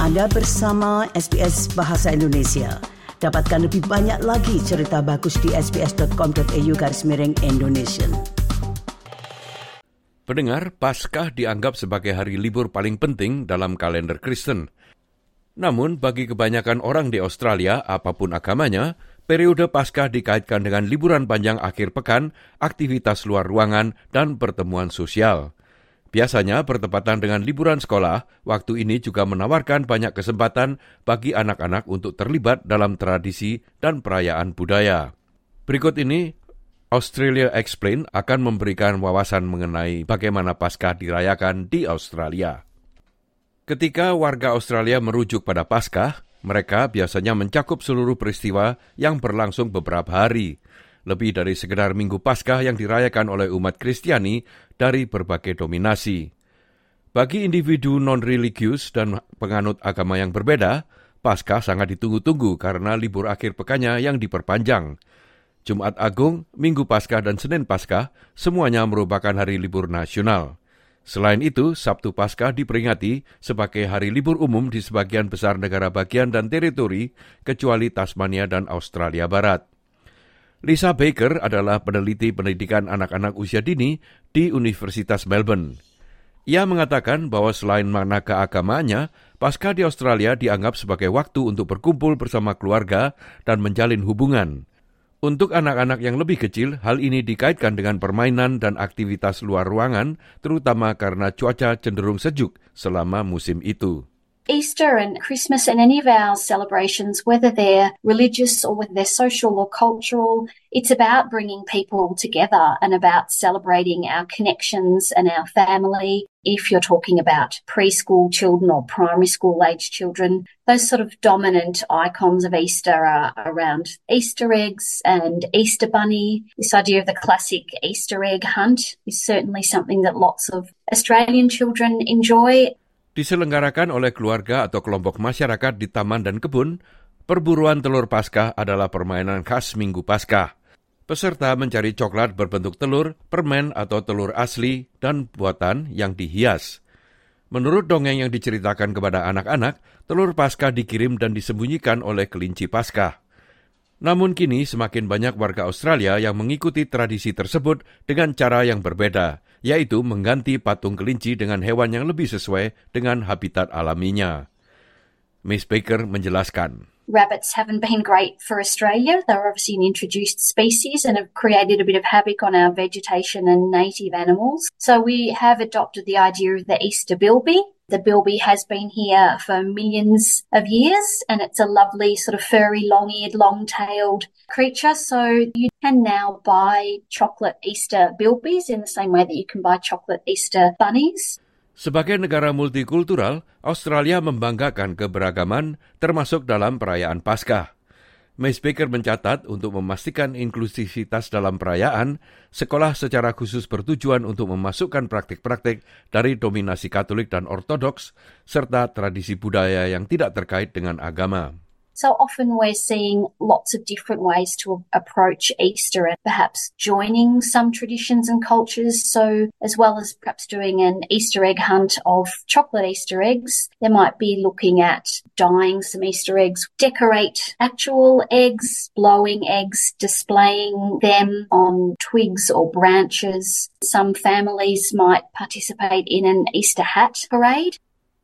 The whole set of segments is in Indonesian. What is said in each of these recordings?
Anda bersama SBS Bahasa Indonesia. Dapatkan lebih banyak lagi cerita bagus di sbs.com.au/Indonesian. Pendengar, Paskah dianggap sebagai hari libur paling penting dalam kalender Kristen. Namun, bagi kebanyakan orang di Australia, apapun agamanya, periode Paskah dikaitkan dengan liburan panjang akhir pekan, aktivitas luar ruangan, dan pertemuan sosial. Biasanya bertepatan dengan liburan sekolah, waktu ini juga menawarkan banyak kesempatan bagi anak-anak untuk terlibat dalam tradisi dan perayaan budaya. Berikut ini, Australia Explain akan memberikan wawasan mengenai bagaimana Paskah dirayakan di Australia. Ketika warga Australia merujuk pada Paskah, mereka biasanya mencakup seluruh peristiwa yang berlangsung beberapa hari, lebih dari sekedar Minggu Paskah yang dirayakan oleh umat Kristiani dari berbagai dominasi. Bagi individu non-religius dan penganut agama yang berbeda, Paskah sangat ditunggu-tunggu karena libur akhir pekannya yang diperpanjang. Jumat Agung, Minggu Paskah, dan Senin Paskah semuanya merupakan hari libur nasional. Selain itu, Sabtu Paskah diperingati sebagai hari libur umum di sebagian besar negara bagian dan teritori, kecuali Tasmania dan Australia Barat. Lisa Baker adalah peneliti pendidikan anak-anak usia dini di Universitas Melbourne. Ia mengatakan bahwa selain makna keagamaannya, Paskah di Australia dianggap sebagai waktu untuk berkumpul bersama keluarga dan menjalin hubungan. Untuk anak-anak yang lebih kecil, hal ini dikaitkan dengan permainan dan aktivitas luar ruangan, terutama karena cuaca cenderung sejuk selama musim itu. Easter and Christmas and any of our celebrations, whether they're religious or whether they're social or cultural, it's about bringing people together and about celebrating our connections and our family. If you're talking about preschool children or primary school age children, those sort of dominant icons of Easter are around Easter eggs and Easter bunny. This idea of the classic Easter egg hunt is certainly something that lots of Australian children enjoy. Diselenggarakan oleh keluarga atau kelompok masyarakat di taman dan kebun, perburuan telur Paskah adalah permainan khas Minggu Paskah. Peserta mencari coklat berbentuk telur, permen atau telur asli, dan buatan yang dihias. Menurut dongeng yang diceritakan kepada anak-anak, telur Paskah dikirim dan disembunyikan oleh kelinci Paskah. Namun kini semakin banyak warga Australia yang mengikuti tradisi tersebut dengan cara yang berbeda, yaitu mengganti patung kelinci dengan hewan yang lebih sesuai dengan habitat alaminya. Miss Baker menjelaskan. Rabbits haven't been great for Australia. They're obviously an introduced species and have created a bit of havoc on our vegetation and native animals. So we have adopted the idea of the Easter bilby. The bilby has been here for millions of years and it's a lovely sort of furry, long-eared, long-tailed creature. So you can now buy chocolate Easter bilbies in the same way that you can buy chocolate Easter bunnies. Sebagai negara multikultural, Australia membanggakan keberagaman termasuk dalam perayaan Paskah. Miss Baker mencatat untuk memastikan inklusivitas dalam perayaan, sekolah secara khusus bertujuan untuk memasukkan praktik-praktik dari dominasi Katolik dan Ortodoks, serta tradisi budaya yang tidak terkait dengan agama. So often we're seeing lots of different ways to approach Easter and perhaps joining some traditions and cultures. So as well as perhaps doing an Easter egg hunt of chocolate Easter eggs, they might be looking at dyeing some Easter eggs, decorate actual eggs, blowing eggs, displaying them on twigs or branches. Some families might participate in an Easter hat parade.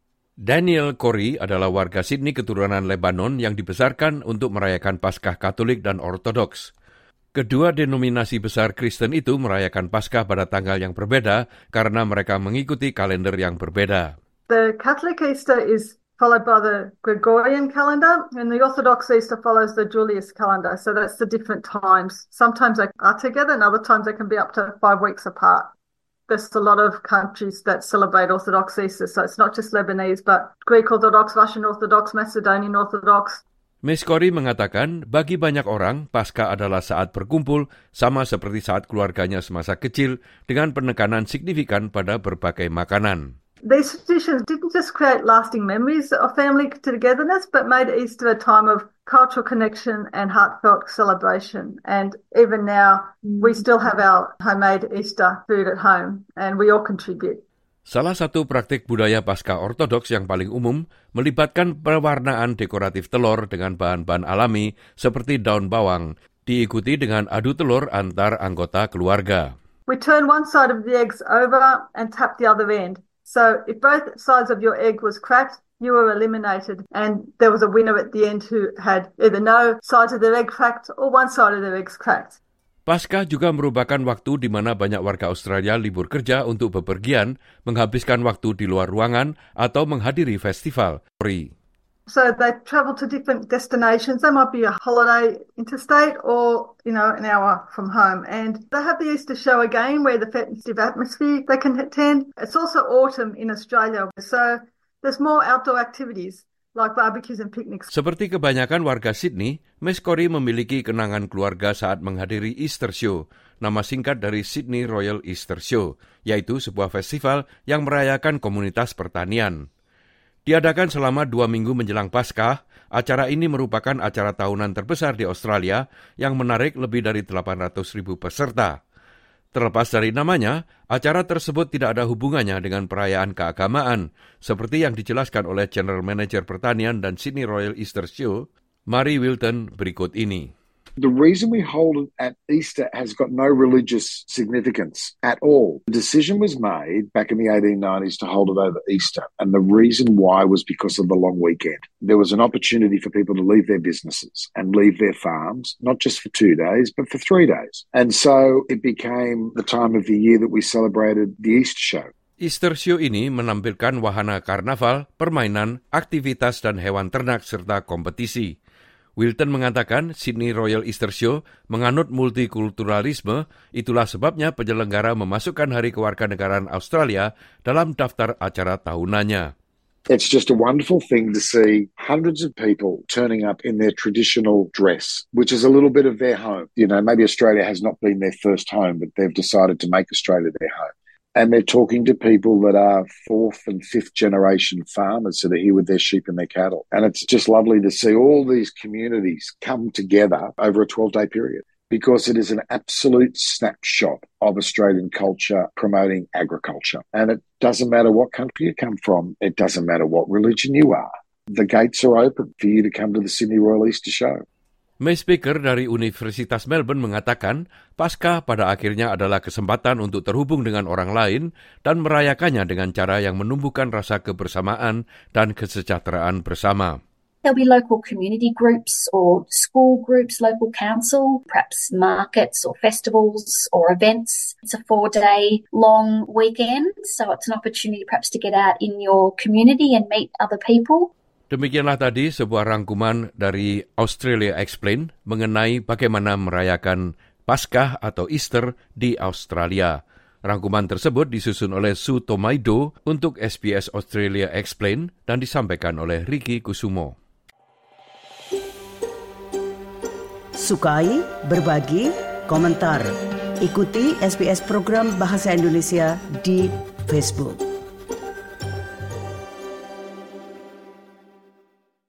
Daniel Corey adalah warga Sydney keturunan Lebanon yang dibesarkan untuk merayakan Paskah Katolik dan Ortodoks. Kedua denominasi besar Kristen itu merayakan Paskah pada tanggal yang berbeda karena mereka mengikuti kalender yang berbeda. The Catholic Easter is followed by the Gregorian calendar and the Orthodox Easter follows the Julius calendar. So that's the different times. Sometimes they are together and other times they can be up to 5 weeks apart. There's a lot of countries that celebrate Orthodox Easter, so it's not just Lebanese, but Greek Orthodox, Russian Orthodox, Macedonian Orthodox. Miss Corey mengatakan, bagi banyak orang, Paskah adalah saat berkumpul sama seperti saat keluarganya semasa kecil dengan penekanan signifikan pada berbagai makanan. These traditions didn't just create lasting memories of family togetherness, but made Easter a time of cultural connection and heartfelt celebration. And even now, we still have our homemade Easter food at home, and we all contribute. Salah satu praktik budaya Paskah Ortodoks yang paling umum melibatkan pewarnaan dekoratif telur dengan bahan-bahan alami seperti daun bawang, diikuti dengan adu telur antar anggota keluarga. We turn one side of the eggs over and tap the other end. So if both sides of your egg was cracked, you were eliminated. And there was a winner at the end who had either no side of their egg cracked or one side of their eggs cracked. Paskah juga merupakan waktu di mana banyak warga Australia libur kerja untuk bepergian, menghabiskan waktu di luar ruangan, atau menghadiri festival. So they travel to different destinations. They might be a holiday interstate or, an hour from home. And they have the Easter show again where the festive atmosphere they can attend. It's also autumn in Australia. So there's more outdoor activities like barbecues and picnics. Seperti kebanyakan warga Sydney, Miss Corey memiliki kenangan keluarga saat menghadiri Easter Show, nama singkat dari Sydney Royal Easter Show, yaitu sebuah festival yang merayakan komunitas pertanian. Diadakan selama 2 minggu menjelang Paskah, acara ini merupakan acara tahunan terbesar di Australia yang menarik lebih dari 800,000 peserta. Terlepas dari namanya, acara tersebut tidak ada hubungannya dengan perayaan keagamaan, seperti yang dijelaskan oleh General Manager Pertanian dan Sydney Royal Easter Show, Mary Wilton, berikut ini. The reason we hold it at Easter has got no religious significance at all. The decision was made back in the 1890s to hold it over Easter, and the reason why was because of the long weekend. There was an opportunity for people to leave their businesses and leave their farms, not just for 2 days, but for 3 days. And so it became the time of the year that we celebrated the Easter show. Easter Show ini menampilkan wahana karnaval, permainan, aktivitas dan hewan ternak serta kompetisi. Wilton mengatakan Sydney Royal Easter Show menganut multikulturalisme, itulah sebabnya penyelenggara memasukkan Hari Kewarganegaraan Australia dalam daftar acara tahunannya. It's just a wonderful thing to see hundreds of people turning up in their traditional dress, which is a little bit of their home. Maybe Australia has not been their first home, but they've decided to make Australia their home. And they're talking to people that are 4th and 5th generation farmers that are here with their sheep and their cattle. And it's just lovely to see all these communities come together over a 12-day period, because it is an absolute snapshot of Australian culture promoting agriculture. And it doesn't matter what country you come from. It doesn't matter what religion you are. The gates are open for you to come to the Sydney Royal Easter Show. May Speaker dari Universitas Melbourne mengatakan, Paskah pada akhirnya adalah kesempatan untuk terhubung dengan orang lain dan merayakannya dengan cara yang menumbuhkan rasa kebersamaan dan kesejahteraan bersama. There'll be local community groups or school groups, local council, perhaps markets or festivals or events. It's a 4-day long weekend, so it's an opportunity perhaps to get out in your community and meet other people. Demikianlah tadi sebuah rangkuman dari Australia Explained mengenai bagaimana merayakan Paskah atau Easter di Australia. Rangkuman tersebut disusun oleh Sue Tomaido untuk SBS Australia Explained dan disampaikan oleh Ricky Kusumo. Sukai, berbagi, komentar. Ikuti SBS program Bahasa Indonesia di Facebook.